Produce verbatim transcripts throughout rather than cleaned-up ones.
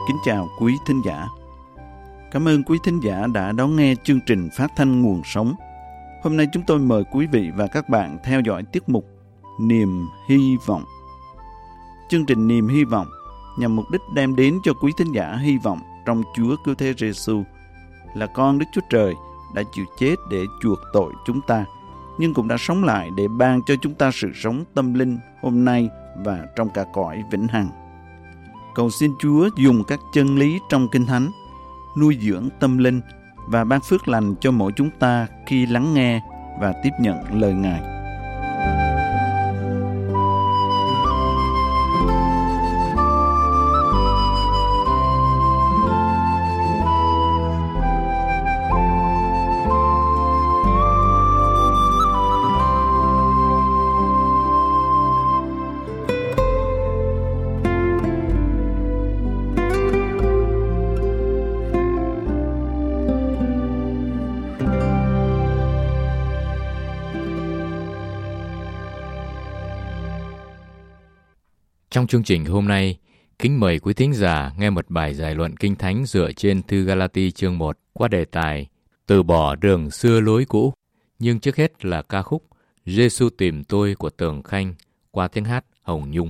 Kính chào quý thính giả. Cảm ơn quý thính giả đã đón nghe chương trình phát thanh Nguồn Sống. Hôm nay chúng tôi mời quý vị và các bạn theo dõi tiết mục Niềm Hy Vọng. Chương trình Niềm Hy Vọng nhằm mục đích đem đến cho quý thính giả hy vọng trong Chúa Cứu Thế Giêsu là con Đức Chúa Trời đã chịu chết để chuộc tội chúng ta, nhưng cũng đã sống lại để ban cho chúng ta sự sống tâm linh hôm nay và trong cả cõi vĩnh hằng. Cầu xin Chúa dùng các chân lý trong Kinh Thánh nuôi dưỡng tâm linh và ban phước lành cho mỗi chúng ta khi lắng nghe và tiếp nhận lời Ngài. Trong chương trình hôm nay, kính mời quý thính giả nghe một bài giải luận Kinh Thánh dựa trên thư Galati chương một qua đề tài Từ bỏ đường xưa lối cũ. Nhưng trước hết là ca khúc Giêsu tìm tôi của Tường Khanh qua tiếng hát Hồng Nhung.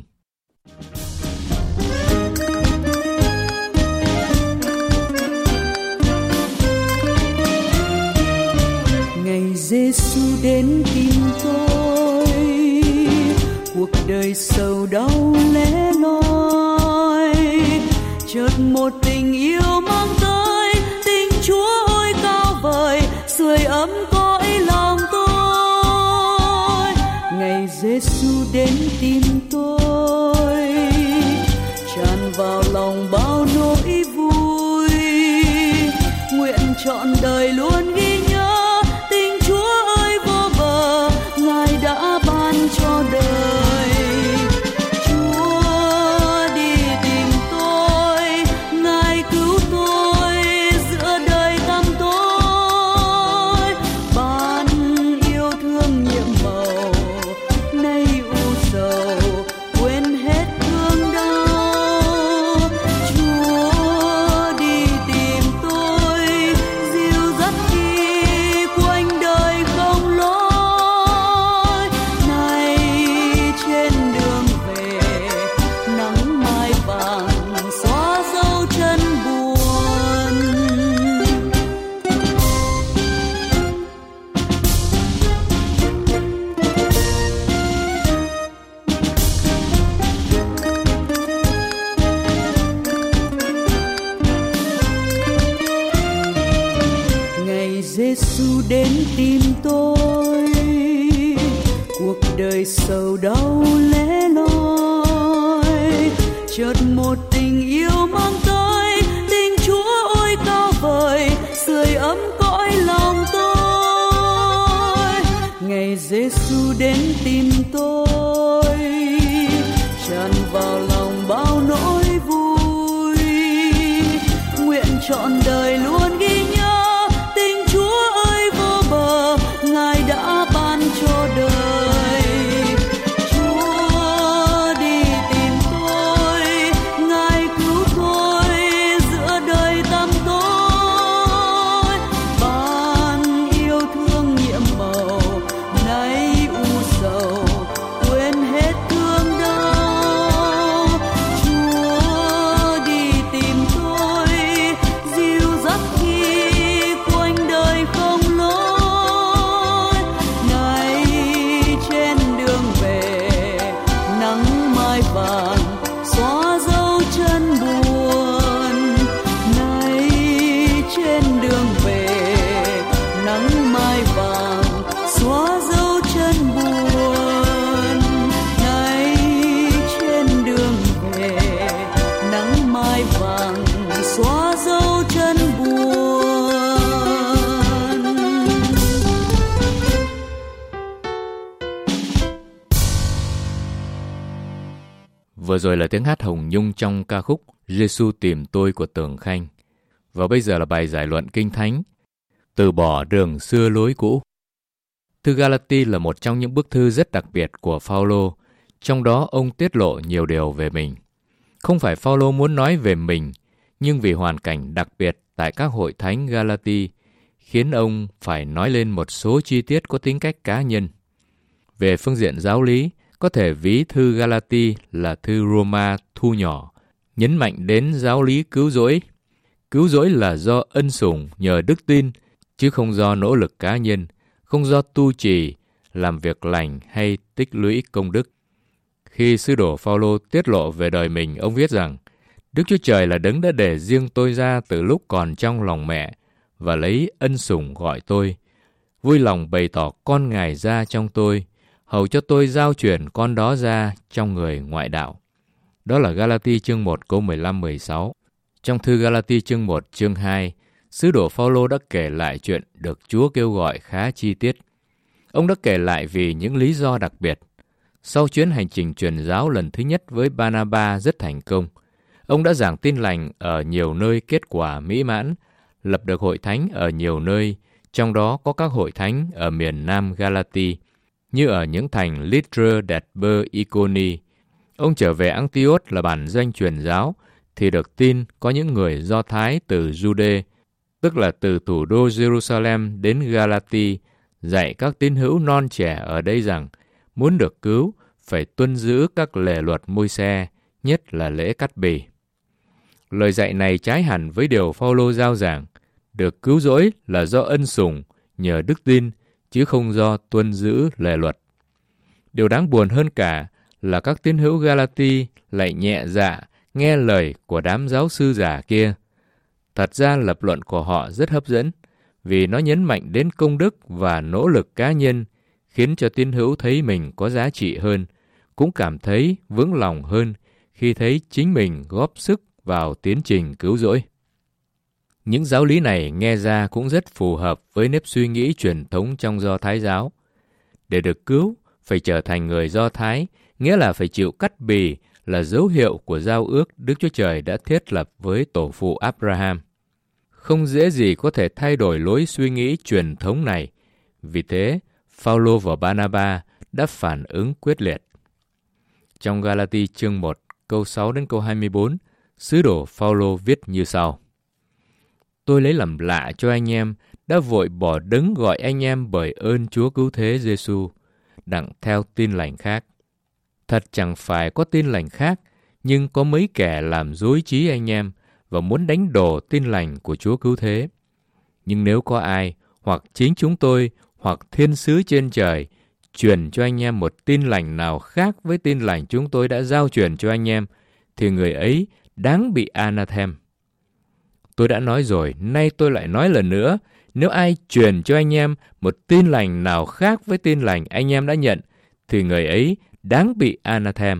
Ngày Giêsu đến tìm tôi, cuộc đời sầu đau lẻ loi, chợt một tình yêu mang tới, tình Chúa ôi cao vời, sưởi ấm cõi lòng tôi. Ngày Giêsu đến tìm tôi, tràn vào lòng bao nỗi vui, nguyện trọn đời luôn ghi nhớ tình Chúa ơi vô bờ, Ngài đã ban cho đời. Giêsu đến tìm tôi, cuộc đời sầu đau lẻ loi, chợt một tình yêu mang tới, tình Chúa ôi cao vời, sưởi ấm cõi lòng tôi. Ngày Giêsu đến tìm tôi, tràn vào lòng bao nỗi vui, nguyện trọn đời luôn ghi nhớ Ngài đã ban cho đời. Chúa đi tìm tôi, Ngài cứu tôi giữa đời tăm tối, ban yêu thương nhiệm màu nay u sầu, quên hết thương đau. Chúa đi tìm tôi, dìu dắt khi quanh đời không lối. Xóa dấu chân buồn, nay trên đường về nắng mai vàng. Xóa dấu chân buồn, nay trên đường về nắng mai vàng. Xóa dấu chân buồn. Vừa rồi là tiếng hát Hồng Nhung trong ca khúc Giêsu tìm tôi của Tường Khanh. Và bây giờ là bài giải luận Kinh Thánh Từ bỏ đường xưa lối cũ. Thư Galati là một trong những bức thư rất đặc biệt của Phaolô, trong đó ông tiết lộ nhiều điều về mình. Không phải Phaolô muốn nói về mình, nhưng vì hoàn cảnh đặc biệt tại các hội thánh Galati, khiến ông phải nói lên một số chi tiết có tính cách cá nhân. Về phương diện giáo lý, có thể ví thư Galati là thư Roma thu nhỏ, nhấn mạnh đến giáo lý cứu rỗi. Cứu rỗi là do ân sủng nhờ đức tin, chứ không do nỗ lực cá nhân, không do tu trì, làm việc lành hay tích lũy công đức. Khi sứ đồ Phao-lô tiết lộ về đời mình, ông viết rằng, Đức Chúa Trời là đấng đã để riêng tôi ra từ lúc còn trong lòng mẹ và lấy ân sủng gọi tôi, vui lòng bày tỏ con Ngài ra trong tôi, hầu cho tôi giao truyền con đó ra trong người ngoại đạo. Đó là Galati chương một câu mười lăm mười sáu. Trong thư Galati chương một chương hai, sứ đồ Phao-lô đã kể lại chuyện được Chúa kêu gọi khá chi tiết. Ông đã kể lại vì những lý do đặc biệt. Sau chuyến hành trình truyền giáo lần thứ nhất với Ba-na-ba rất thành công, ông đã giảng tin lành ở nhiều nơi kết quả mỹ mãn, lập được hội thánh ở nhiều nơi, trong đó có các hội thánh ở miền Nam Galati, như ở những thành Lystra, Derbe, Iconi. Ông trở về Antioch là bản doanh truyền giáo, thì được tin có những người Do Thái từ Jude, tức là từ thủ đô Jerusalem đến Galati, dạy các tín hữu non trẻ ở đây rằng muốn được cứu phải tuân giữ các lề luật Môi-se, nhất là lễ cắt bì. Lời dạy này trái hẳn với điều Phao-lô giao giảng, được cứu rỗi là do ân sủng nhờ đức tin, chứ không do tuân giữ lề luật. Điều đáng buồn hơn cả là các tín hữu Galati lại nhẹ dạ nghe lời của đám giáo sư giả kia. Thật ra lập luận của họ rất hấp dẫn, vì nó nhấn mạnh đến công đức và nỗ lực cá nhân, khiến cho tín hữu thấy mình có giá trị hơn, cũng cảm thấy vững lòng hơn khi thấy chính mình góp sức vào tiến trình cứu rỗi. Những giáo lý này nghe ra cũng rất phù hợp với nếp suy nghĩ truyền thống trong Do Thái giáo. Để được cứu, phải trở thành người Do Thái, nghĩa là phải chịu cắt bì, là dấu hiệu của giao ước Đức Chúa Trời đã thiết lập với tổ phụ Abraham. Không dễ gì có thể thay đổi lối suy nghĩ truyền thống này. Vì thế, Phao-lô và Ba-na-ba đã phản ứng quyết liệt. Trong Galati chương một, câu sáu đến câu hai mươi bốn, sứ đồ Phao-lô viết như sau. Tôi lấy làm lạ cho anh em đã vội bỏ đấng gọi anh em bởi ơn Chúa cứu thế Giê-xu, đặng theo tin lành khác. Thật chẳng phải có tin lành khác, nhưng có mấy kẻ làm dối trí anh em và muốn đánh đổ tin lành của Chúa cứu thế. Nhưng nếu có ai, hoặc chính chúng tôi, hoặc thiên sứ trên trời, truyền cho anh em một tin lành nào khác với tin lành chúng tôi đã giao truyền cho anh em, thì người ấy đáng bị anathem. Tôi đã nói rồi, nay tôi lại nói lần nữa, nếu ai truyền cho anh em một tin lành nào khác với tin lành anh em đã nhận, thì người ấy đáng bị anathem.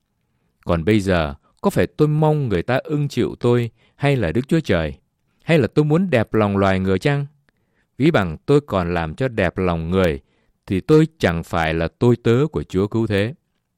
Còn bây giờ, có phải tôi mong người ta ưng chịu tôi, hay là Đức Chúa Trời? Hay là tôi muốn đẹp lòng loài người chăng? Ví bằng tôi còn làm cho đẹp lòng người, thì tôi chẳng phải là tôi tớ của Chúa cứu thế.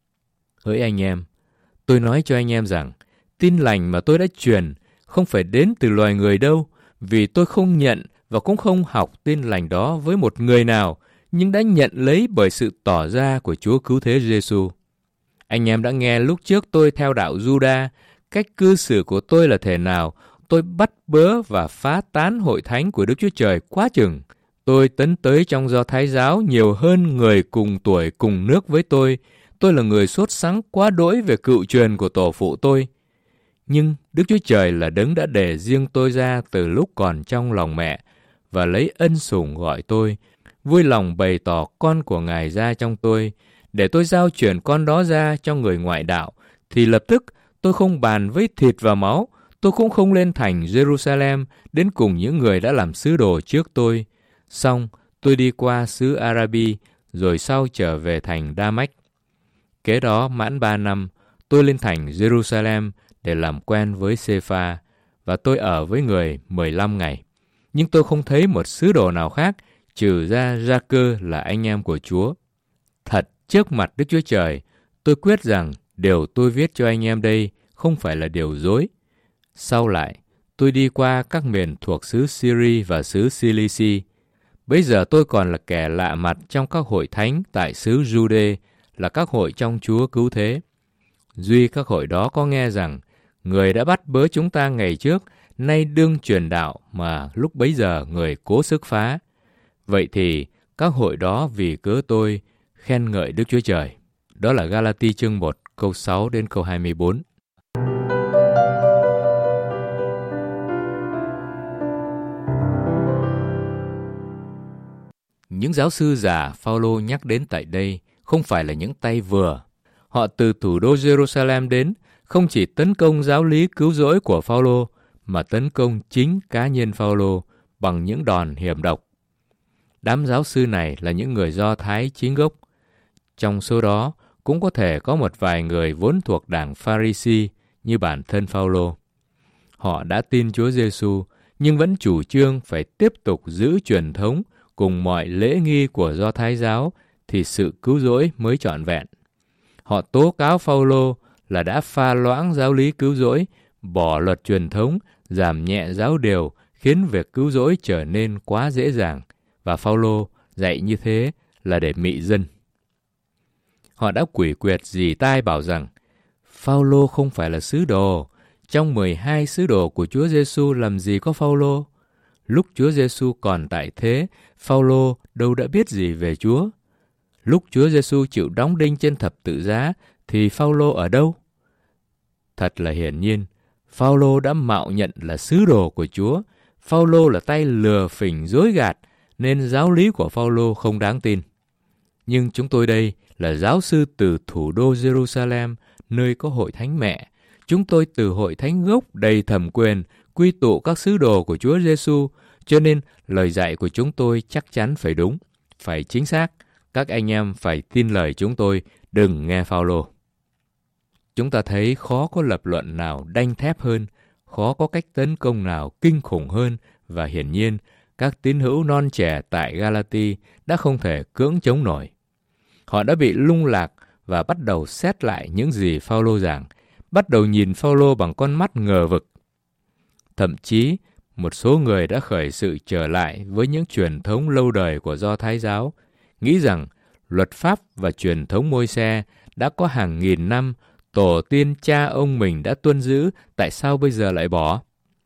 Hỡi anh em, tôi nói cho anh em rằng, tin lành mà tôi đã truyền không phải đến từ loài người đâu, vì tôi không nhận và cũng không học tin lành đó với một người nào, nhưng đã nhận lấy bởi sự tỏ ra của Chúa cứu thế Giê-xu. Anh em đã nghe lúc trước tôi theo đạo Juda, cách cư xử của tôi là thế nào, tôi bắt bớ và phá tán hội thánh của Đức Chúa Trời quá chừng. Tôi tấn tới trong Do Thái giáo nhiều hơn người cùng tuổi cùng nước với tôi. Tôi là người sốt sắng quá đỗi về cựu truyền của tổ phụ tôi. Nhưng Đức Chúa Trời là đấng đã để riêng tôi ra từ lúc còn trong lòng mẹ và lấy ân sủng gọi tôi, vui lòng bày tỏ con của Ngài ra trong tôi, để tôi giao truyền con đó ra cho người ngoại đạo, thì lập tức tôi không bàn với thịt và máu, tôi cũng không lên thành Jerusalem đến cùng những người đã làm sứ đồ trước tôi. Xong, tôi đi qua xứ Arabi, rồi sau trở về thành Đa-mách. Kế đó mãn ba năm, tôi lên thành Jerusalem để làm quen với Sê-pha, và tôi ở với người mười lăm ngày. Nhưng tôi không thấy một sứ đồ nào khác, trừ ra Gia-cơ là anh em của Chúa. Thật, trước mặt Đức Chúa Trời, tôi quyết rằng điều tôi viết cho anh em đây không phải là điều dối. Sau lại, tôi đi qua các miền thuộc xứ Syri và xứ Cilici. Bây giờ tôi còn là kẻ lạ mặt trong các hội thánh tại xứ Jude, là các hội trong Chúa cứu thế. Duy các hội đó có nghe rằng người đã bắt bớ chúng ta ngày trước, nay đương truyền đạo mà lúc bấy giờ người cố sức phá. Vậy thì các hội đó vì cớ tôi khen ngợi Đức Chúa Trời. Đó là Ga-la-ti chương một câu sáu đến câu hai mươi bốn. Những giáo sư giả Phao-lô nhắc đến tại đây không phải là những tay vừa. Họ từ thủ đô Jerusalem đến không chỉ tấn công giáo lý cứu rỗi của Phao-lô, mà tấn công chính cá nhân Phao-lô bằng những đòn hiểm độc. Đám giáo sư này là những người Do Thái chính gốc. Trong số đó cũng có thể có một vài người vốn thuộc đảng Pha-ri-si như bản thân Phao-lô. Họ đã tin Chúa Giêsu nhưng vẫn chủ trương phải tiếp tục giữ truyền thống cùng mọi lễ nghi của Do Thái giáo thì sự cứu rỗi mới trọn vẹn. Họ tố cáo Phao-lô là đã pha loãng giáo lý cứu rỗi, bỏ luật truyền thống, giảm nhẹ giáo điều, khiến việc cứu rỗi trở nên quá dễ dàng, và Phao-lô dạy như thế là để mị dân. Họ đã quỷ quyệt dì tai bảo rằng Phao-lô không phải là sứ đồ. Trong mười hai sứ đồ của Chúa Giêsu làm gì có Phao-lô? Lúc Chúa Giêsu còn tại thế, Phao-lô đâu đã biết gì về Chúa. Lúc Chúa Giêsu chịu đóng đinh trên thập tự giá thì Phao-lô ở đâu? Thật là hiển nhiên, Phao-lô đã mạo nhận là sứ đồ của Chúa. Phao-lô là tay lừa phỉnh dối gạt, nên giáo lý của Phao-lô không đáng tin. Nhưng chúng tôi đây là giáo sư từ thủ đô Jerusalem, nơi có hội thánh mẹ. Chúng tôi từ hội thánh gốc đầy thẩm quyền, quy tụ các sứ đồ của Chúa Giêsu, cho nên lời dạy của chúng tôi chắc chắn phải đúng, phải chính xác. Các anh em phải tin lời chúng tôi, đừng nghe Phao-lô. Chúng ta thấy khó có lập luận nào đanh thép hơn, khó có cách tấn công nào kinh khủng hơn, và hiển nhiên các tín hữu non trẻ tại Ga-la-ti đã không thể cưỡng chống nổi. Họ đã bị lung lạc và bắt đầu xét lại những gì Phao-lô giảng, bắt đầu nhìn Phao-lô bằng con mắt ngờ vực. Thậm chí, một số người đã khởi sự trở lại với những truyền thống lâu đời của Do Thái giáo, nghĩ rằng luật pháp và truyền thống Môi-se đã có hàng nghìn năm, tổ tiên cha ông mình đã tuân giữ, tại sao bây giờ lại bỏ?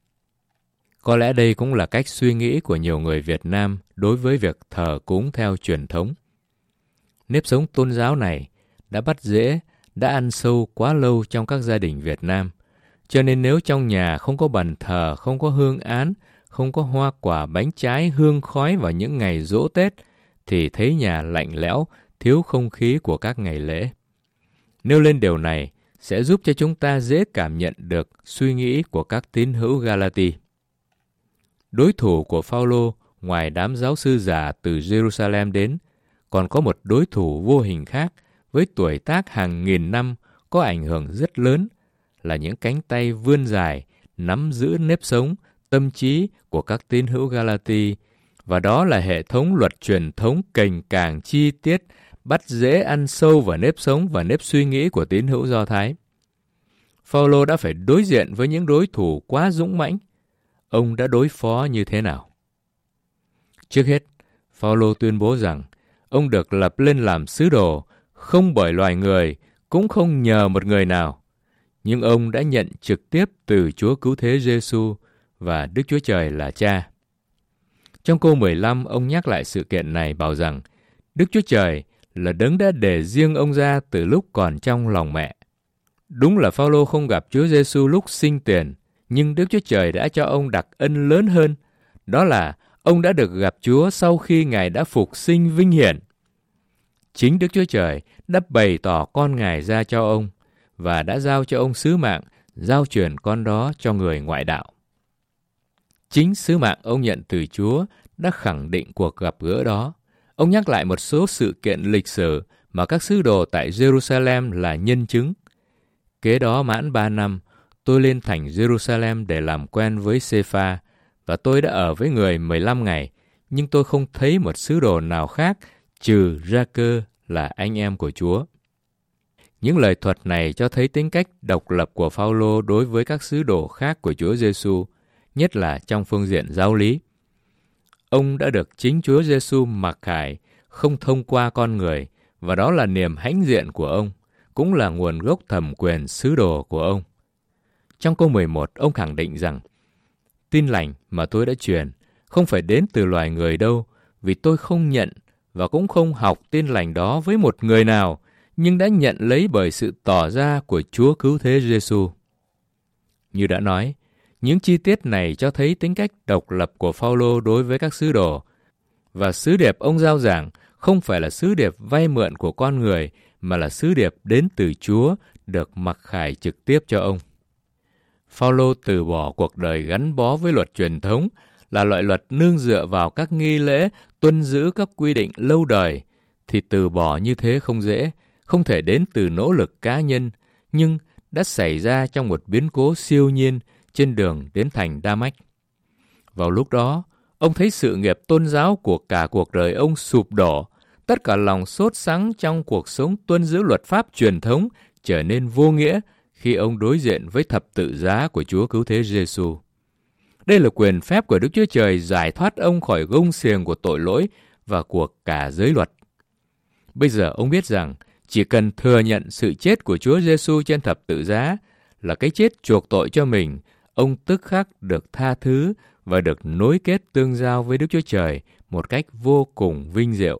Có lẽ đây cũng là cách suy nghĩ của nhiều người Việt Nam đối với việc thờ cúng theo truyền thống. Nếp sống tôn giáo này đã bắt rễ, đã ăn sâu quá lâu trong các gia đình Việt Nam. Cho nên nếu trong nhà không có bàn thờ, không có hương án, không có hoa quả, bánh trái, hương khói vào những ngày giỗ Tết, thì thấy nhà lạnh lẽo, thiếu không khí của các ngày lễ. Nêu lên điều này sẽ giúp cho chúng ta dễ cảm nhận được suy nghĩ của các tín hữu Ga-la-ti. Đối thủ của Phao-lô ngoài đám giáo sư giả từ Jerusalem đến, còn có một đối thủ vô hình khác với tuổi tác hàng nghìn năm, có ảnh hưởng rất lớn, là những cánh tay vươn dài, nắm giữ nếp sống, tâm trí của các tín hữu Ga-la-ti, và đó là hệ thống luật truyền thống cành càng chi tiết, bắt dễ ăn sâu vào nếp sống và nếp suy nghĩ của tín hữu Do Thái. Phao-lô đã phải đối diện với những đối thủ quá dũng mãnh. Ông đã đối phó như thế nào? Trước hết, Phao-lô tuyên bố rằng ông được lập lên làm sứ đồ, không bởi loài người, cũng không nhờ một người nào. Nhưng ông đã nhận trực tiếp từ Chúa Cứu Thế Giêsu và Đức Chúa Trời là Cha. Trong câu mười lăm, ông nhắc lại sự kiện này bảo rằng Đức Chúa Trời là đấng đã để riêng ông ra từ lúc còn trong lòng mẹ. Đúng là Phao-lô không gặp Chúa Giêsu lúc sinh tiền, nhưng Đức Chúa Trời đã cho ông đặc ân lớn hơn, đó là ông đã được gặp Chúa sau khi Ngài đã phục sinh vinh hiển. Chính Đức Chúa Trời đã bày tỏ con Ngài ra cho ông và đã giao cho ông sứ mạng giao truyền con đó cho người ngoại đạo. Chính sứ mạng ông nhận từ Chúa đã khẳng định cuộc gặp gỡ đó. Ông nhắc lại một số sự kiện lịch sử mà các sứ đồ tại Jerusalem là nhân chứng. Kế đó mãn ba năm, tôi lên thành Jerusalem để làm quen với Sê-pha, và tôi đã ở với người mười lăm ngày, nhưng tôi không thấy một sứ đồ nào khác trừ Gia-cơ là anh em của Chúa. Những lời thuật này cho thấy tính cách độc lập của Phao-lô đối với các sứ đồ khác của Chúa Giêsu, nhất là trong phương diện giáo lý. Ông đã được chính Chúa Giêsu mặc khải, không thông qua con người, và đó là niềm hãnh diện của ông, cũng là nguồn gốc thẩm quyền sứ đồ của ông. Trong câu mười một, ông khẳng định rằng tin lành mà tôi đã truyền không phải đến từ loài người đâu, vì tôi không nhận và cũng không học tin lành đó với một người nào, nhưng đã nhận lấy bởi sự tỏ ra của Chúa Cứu Thế Giêsu. Như đã nói, những chi tiết này cho thấy tính cách độc lập của Phao-lô đối với các sứ đồ, và sứ điệp ông giao giảng không phải là sứ điệp vay mượn của con người, mà là sứ điệp đến từ Chúa, được mặc khải trực tiếp cho ông. Phao-lô từ bỏ cuộc đời gắn bó với luật truyền thống, là loại luật nương dựa vào các nghi lễ, tuân giữ các quy định lâu đời, thì từ bỏ như thế không dễ, không thể đến từ nỗ lực cá nhân, nhưng đã xảy ra trong một biến cố siêu nhiên trên đường đến thành Đa-mách. Vào lúc đó, ông thấy sự nghiệp tôn giáo của cả cuộc đời ông sụp đổ, tất cả lòng sốt sắng trong cuộc sống tuân giữ luật pháp truyền thống trở nên vô nghĩa khi ông đối diện với thập tự giá của Chúa Cứu Thế Giêsu. Đây là quyền phép của Đức Chúa Trời giải thoát ông khỏi gông xiềng của tội lỗi và của cả giới luật. Bây giờ ông biết rằng chỉ cần thừa nhận sự chết của Chúa Giêsu trên thập tự giá là cái chết chuộc tội cho mình, ông tức khắc được tha thứ và được nối kết tương giao với Đức Chúa Trời một cách vô cùng vinh diệu.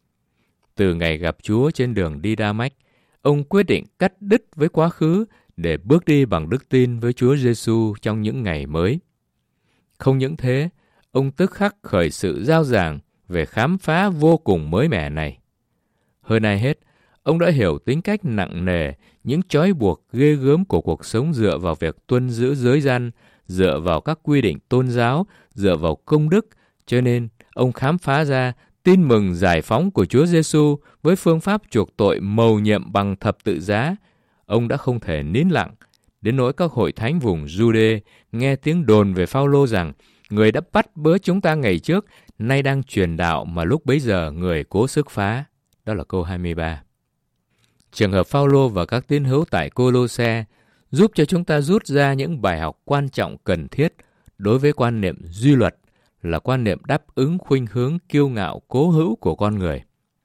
Từ ngày gặp Chúa trên đường đi Đa-mách, ông quyết định cắt đứt với quá khứ để bước đi bằng đức tin với Chúa Giêsu trong những ngày mới. Không những thế, ông tức khắc khởi sự rao giảng về khám phá vô cùng mới mẻ này. Hơn ai hết, ông đã hiểu tính cách nặng nề, những trói buộc ghê gớm của cuộc sống dựa vào việc tuân giữ giới răn, dựa vào các quy định tôn giáo, dựa vào công đức, cho nên ông khám phá ra tin mừng giải phóng của Chúa Giêsu với phương pháp chuộc tội mầu nhiệm bằng thập tự giá. Ông đã không thể nín lặng, đến nỗi các hội thánh vùng Giu-đê nghe tiếng đồn về Phao-lô rằng người đã bắt bớ chúng ta ngày trước, nay đang truyền đạo mà lúc bấy giờ người cố sức phá. Đó là câu hai mươi ba. Trường hợp Phao-lô và các tín hữu tại Cô-lô-se giúp cho chúng ta rút ra những bài học quan trọng cần thiết đối với quan niệm duy luật, là quan niệm đáp ứng khuynh hướng kiêu ngạo cố hữu của con người.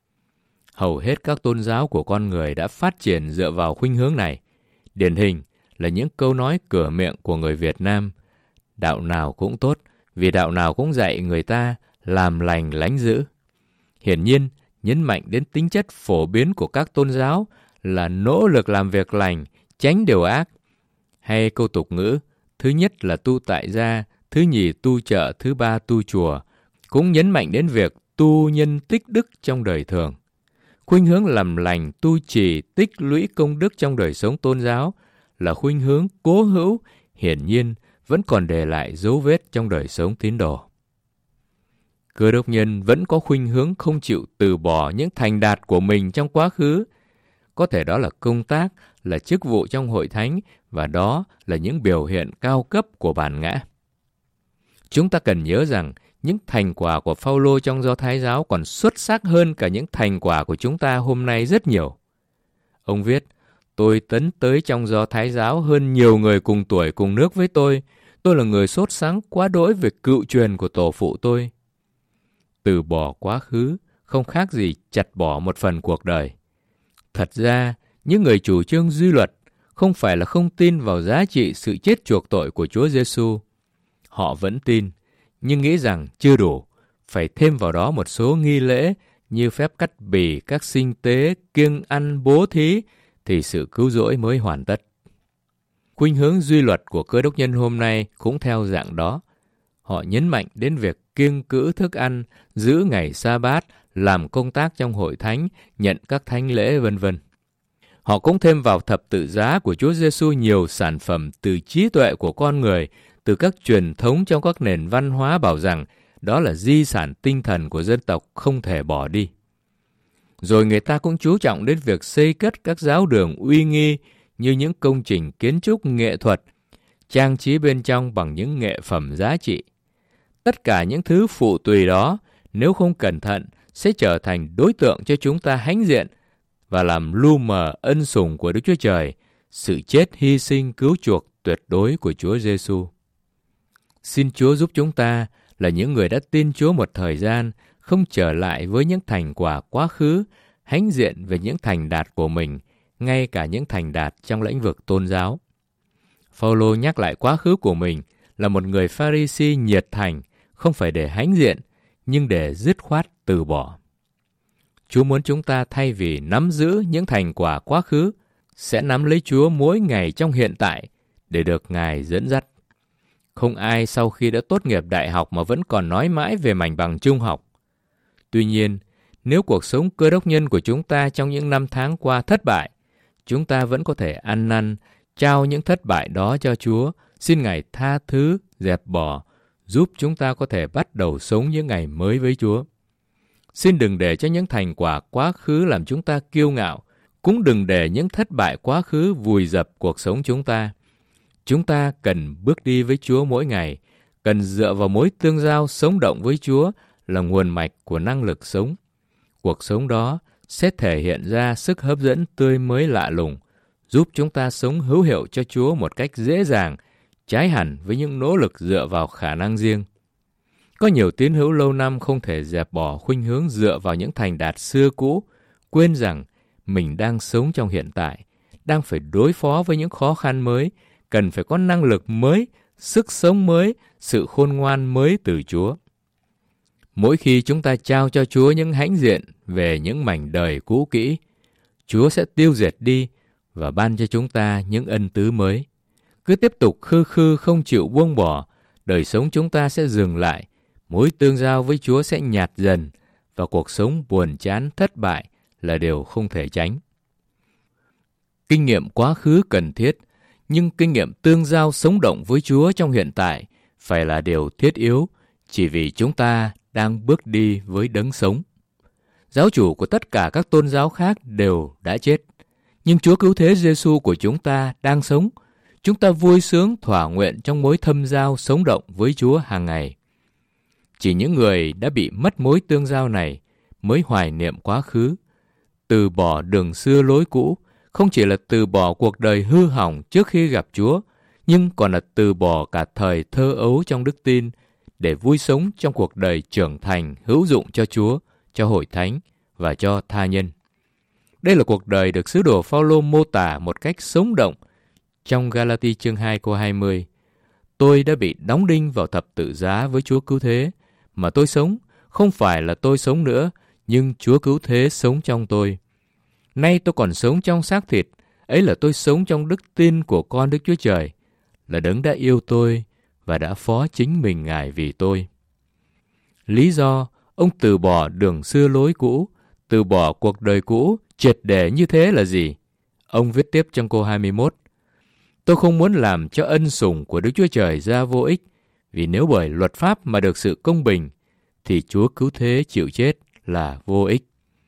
Hầu hết các tôn giáo của con người đã phát triển dựa vào khuynh hướng này. Điển hình là những câu nói cửa miệng của người Việt Nam: đạo nào cũng tốt, vì đạo nào cũng dạy người ta làm lành lánh dữ. Hiển nhiên, nhấn mạnh đến tính chất phổ biến của các tôn giáo là nỗ lực làm việc lành, tránh điều ác. Hay câu tục ngữ, thứ nhất là tu tại gia, thứ nhì tu chợ, thứ ba tu chùa, cũng nhấn mạnh đến việc tu nhân tích đức trong đời thường. Khuynh hướng làm lành, tu trì, tích lũy công đức trong đời sống tôn giáo là khuynh hướng cố hữu, hiển nhiên vẫn còn để lại dấu vết trong đời sống tín đồ. Cơ đốc nhân vẫn có khuynh hướng không chịu từ bỏ những thành đạt của mình trong quá khứ. Có thể đó là công tác, là chức vụ trong hội thánh, và đó là những biểu hiện cao cấp của bản ngã. Chúng ta cần nhớ rằng những thành quả của Phao-lô trong Do Thái giáo còn xuất sắc hơn cả những thành quả của chúng ta hôm nay rất nhiều. Ông viết, tôi tấn tới trong Do Thái giáo hơn nhiều người cùng tuổi cùng nước với tôi. Tôi là người sốt sắng quá đỗi về cựu truyền của tổ phụ tôi. Từ bỏ quá khứ không khác gì chặt bỏ một phần cuộc đời. Thật ra, những người chủ trương duy luật không phải là không tin vào giá trị sự chết chuộc tội của Chúa Giêsu. Họ vẫn tin, nhưng nghĩ rằng chưa đủ, phải thêm vào đó một số nghi lễ như phép cắt bì, các sinh tế, kiêng ăn, bố thí, thì sự cứu rỗi mới hoàn tất. Khuynh hướng duy luật của cơ đốc nhân hôm nay cũng theo dạng đó. Họ nhấn mạnh đến việc kiêng cữ thức ăn, giữ ngày sa-bát, làm công tác trong hội thánh, nhận các thánh lễ vân vân. Họ cũng thêm vào thập tự giá của Chúa Giêsu nhiều sản phẩm từ trí tuệ của con người, từ các truyền thống trong các nền văn hóa bảo rằng đó là di sản tinh thần của dân tộc không thể bỏ đi. Rồi người ta cũng chú trọng đến việc xây cất các giáo đường uy nghi như những công trình kiến trúc nghệ thuật, trang trí bên trong bằng những nghệ phẩm giá trị. Tất cả những thứ phụ tùy đó, nếu không cẩn thận, sẽ trở thành đối tượng cho chúng ta hãnh diện và làm lu mờ ân sủng của Đức Chúa Trời, sự chết hy sinh cứu chuộc tuyệt đối của Chúa Giêsu. Xin Chúa giúp chúng ta là những người đã tin Chúa một thời gian, không trở lại với những thành quả quá khứ, hãnh diện về những thành đạt của mình, ngay cả những thành đạt trong lĩnh vực tôn giáo. Phaolô nhắc lại quá khứ của mình là một người Pha-ri-si nhiệt thành, không phải để hãnh diện, nhưng để dứt khoát từ bỏ. Chúa muốn chúng ta thay vì nắm giữ những thành quả quá khứ, sẽ nắm lấy Chúa mỗi ngày trong hiện tại để được Ngài dẫn dắt. Không ai sau khi đã tốt nghiệp đại học mà vẫn còn nói mãi về mảnh bằng trung học. Tuy nhiên, nếu cuộc sống cơ đốc nhân của chúng ta trong những năm tháng qua thất bại, chúng ta vẫn có thể ăn năn, trao những thất bại đó cho Chúa, xin Ngài tha thứ, dẹp bỏ, giúp chúng ta có thể bắt đầu sống những ngày mới với Chúa. Xin đừng để cho những thành quả quá khứ làm chúng ta kiêu ngạo, cũng đừng để những thất bại quá khứ vùi dập cuộc sống chúng ta. Chúng ta cần bước đi với Chúa mỗi ngày, cần dựa vào mối tương giao sống động với Chúa là nguồn mạch của năng lực sống. Cuộc sống đó sẽ thể hiện ra sức hấp dẫn tươi mới lạ lùng, giúp chúng ta sống hữu hiệu cho Chúa một cách dễ dàng, trái hẳn với những nỗ lực dựa vào khả năng riêng. Có nhiều tín hữu lâu năm không thể dẹp bỏ khuynh hướng dựa vào những thành đạt xưa cũ, quên rằng mình đang sống trong hiện tại, đang phải đối phó với những khó khăn mới, cần phải có năng lực mới, sức sống mới, sự khôn ngoan mới từ Chúa. Mỗi khi chúng ta trao cho Chúa những hãnh diện về những mảnh đời cũ kỹ, Chúa sẽ tiêu diệt đi và ban cho chúng ta những ân tứ mới. Cứ tiếp tục khư khư không chịu buông bỏ, đời sống chúng ta sẽ dừng lại, mối tương giao với Chúa sẽ nhạt dần và cuộc sống buồn chán thất bại là điều không thể tránh. Kinh nghiệm quá khứ cần thiết, nhưng kinh nghiệm tương giao sống động với Chúa trong hiện tại phải là điều thiết yếu, chỉ vì chúng ta đang bước đi với đấng sống. Giáo chủ của tất cả các tôn giáo khác đều đã chết, nhưng Chúa Cứu Thế Giêsu của chúng ta đang sống. Chúng ta vui sướng thỏa nguyện trong mối thâm giao sống động với Chúa hàng ngày. Chỉ những người đã bị mất mối tương giao này mới hoài niệm quá khứ. Từ bỏ đường xưa lối cũ không chỉ là từ bỏ cuộc đời hư hỏng trước khi gặp Chúa, nhưng còn là từ bỏ cả thời thơ ấu trong đức tin để vui sống trong cuộc đời trưởng thành hữu dụng cho Chúa, cho hội thánh và cho tha nhân. Đây là cuộc đời được sứ đồ Phaolô mô tả một cách sống động trong Ga-la-ti chương hai câu hai mươi. Tôi đã bị đóng đinh vào thập tự giá với Chúa Cứu Thế, mà tôi sống, không phải là tôi sống nữa, nhưng Chúa Cứu Thế sống trong tôi. Nay tôi còn sống trong xác thịt, ấy là tôi sống trong đức tin của con Đức Chúa Trời, là đấng đã yêu tôi và đã phó chính mình Ngài vì tôi. Lý do ông từ bỏ đường xưa lối cũ, từ bỏ cuộc đời cũ triệt để như thế là gì? Ông viết tiếp trong câu hai mươi mốt. Tôi không muốn làm cho ân sủng của Đức Chúa Trời ra vô ích, vì nếu bởi luật pháp mà được sự công bình, thì Chúa Cứu Thế chịu chết là vô ích.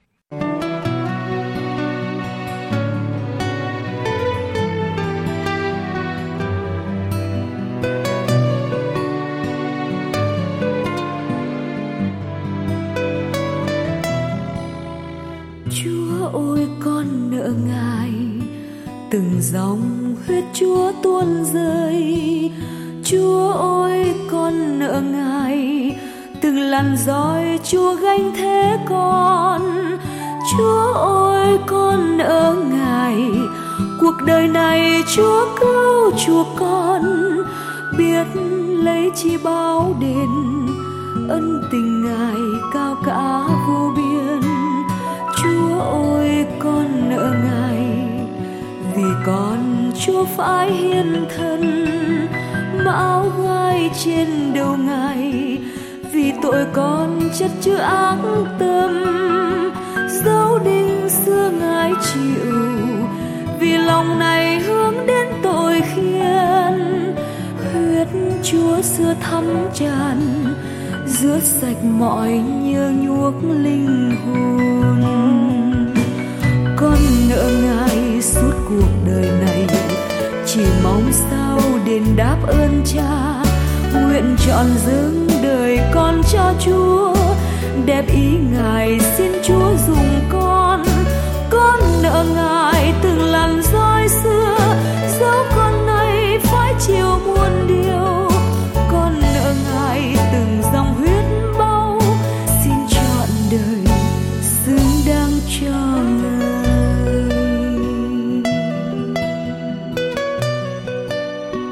Chúa ơi, con nợ Ngài, từng dòng huyết Chúa tuôn rơi. Chúa ơi, con nợ Ngài, từng làn roi Chúa gánh thế con. Chúa ơi, con nợ Ngài, cuộc đời này Chúa cứu chuộc con, biết lấy chi báo đền, ân tình Ngài cao cả vô biên. Chúa ơi, con nợ Ngài, vì con Chúa phải hiến thân, mão gai trên đầu Ngài, vì tội con chất chứa ác tâm. Dấu đinh xưa Ngài chịu, vì lòng này hướng đến tội khiên. Huyết Chúa xưa thấm tràn, rửa sạch mọi nhơ nhuốc linh hồn. Con nợ Ngài suốt cuộc đời này, chỉ mong sao đền đáp ơn Cha. Nguyện trọn dâng đời con cho Chúa, đẹp ý Ngài xin Chúa dùng con. Con nợ Ngài từng làn roi xưa, dẫu con nay phải chịu muôn điều. Con nợ Ngài từng dòng huyết bao, xin trọn đời xứng đáng cho Ngài.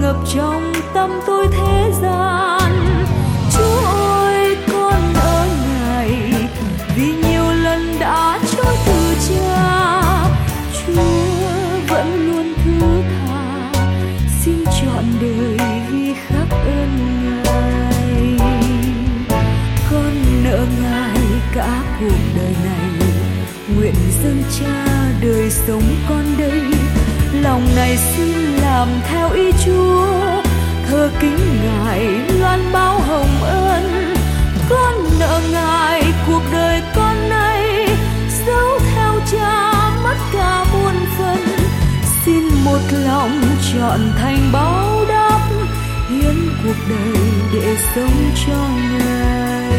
ngập trong tâm tôi thế gian. Chúa ơi, con ở Ngài vì nhiều lần đã chối từ Cha. Chúa vẫn luôn thứ tha, xin trọn đời ghi khắc ơn Ngài. Con nợ Ngài cả cuộc đời này, nguyện dâng Cha đời sống con đây. Lòng này xin làm theo ý Chúa, thờ kính Ngài loan báo hồng ân. Con nợ Ngài cuộc đời con nay, dấu theo Cha mất cả muôn phần. Xin một lòng trọn thành báo đáp, hiến cuộc đời để sống cho Ngài.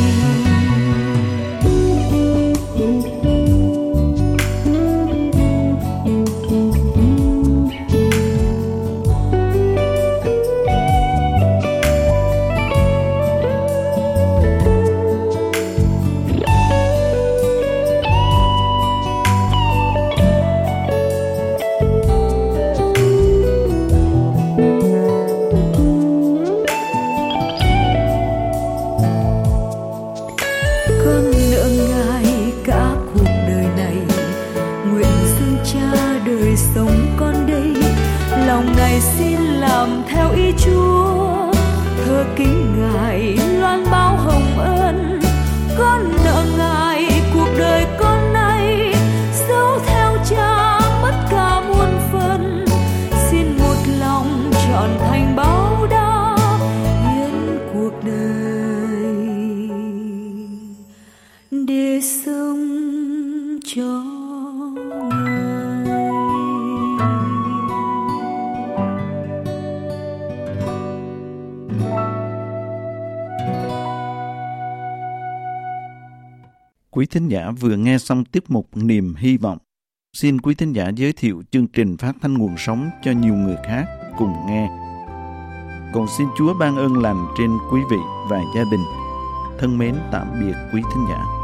Xin làm theo ý Chúa, thờ kính Ngài loan báo hồng ân. Con nợ Ngài cuộc đời con nay, dấu theo Cha mất cả muôn phần. Xin một lòng trọn thành báo đáp, hiến cuộc đời để sống cho Quý thính giả vừa nghe xong tiết mục Niềm Hy Vọng. Xin quý thính giả giới thiệu chương trình phát thanh nguồn sống cho nhiều người khác cùng nghe. Cầu xin Chúa ban ơn lành trên quý vị và gia đình. Thân mến tạm biệt quý thính giả.